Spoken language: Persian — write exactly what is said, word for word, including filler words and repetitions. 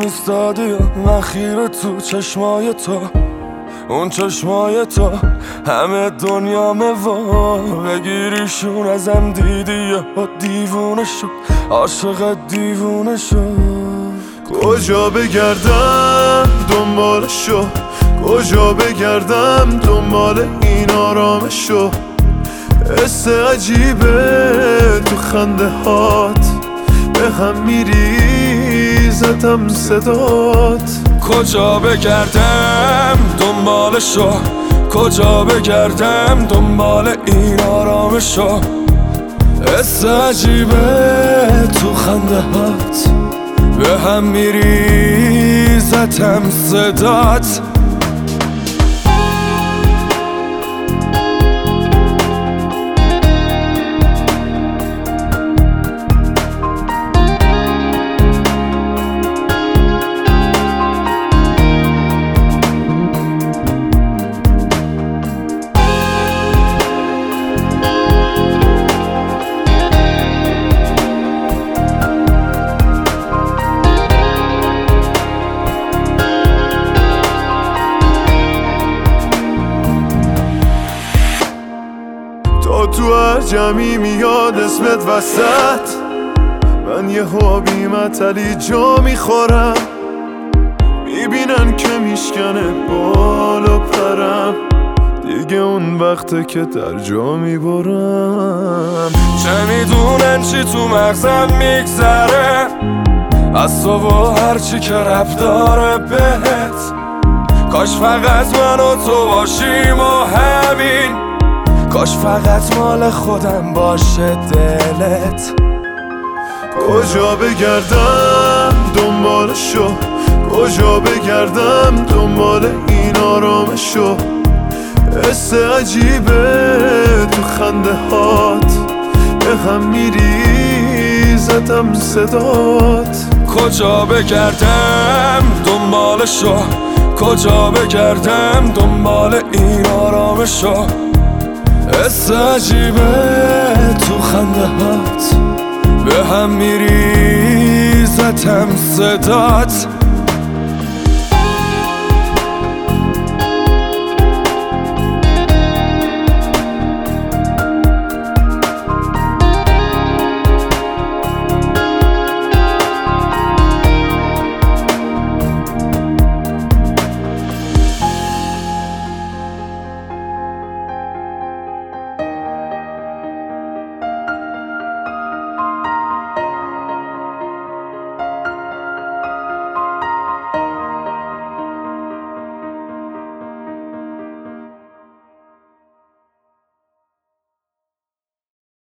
ایستادی و من خیره تو چشمای تو، اون چشمای تو همه دنیامه و بگیریشون ازم دیدی و دیوونه شد، عاشق دیوونه شد. کجا بگردم دنبالشو، کجا بگردم دنبال این آرامشو، حس عجیبه تو خنده هات به هم میریزتم صدات. کجا بگردم دنبالشو، کجا بگردم دنبال این آرامشو، حس عجیبه تو خنده هات به هم میریزتم صدات. تا تو هر جمعی میاد اسمت وسط، من یه حابی متلی جا میخورم، میبینن که میشکنه بالا پرم، دیگه اون وقته که در جا میبرم. چه میدونن چی تو مغزم میگذره از تو و هرچی که رب داره بهت، کاش فقط من و تو باشیم و همین، کاش فقط مال خودم باشه دلت. کجا بگردم دنبالشو، کجا بگردم دنبال این آرامشو، حس عجیبه تو خنده هات به هم میریزتم صدات. کجا بگردم دنبالشو، کجا بگردم دنبال این آرامشو، حس عجیبه تو خنده هات به هم میریزتم صدات.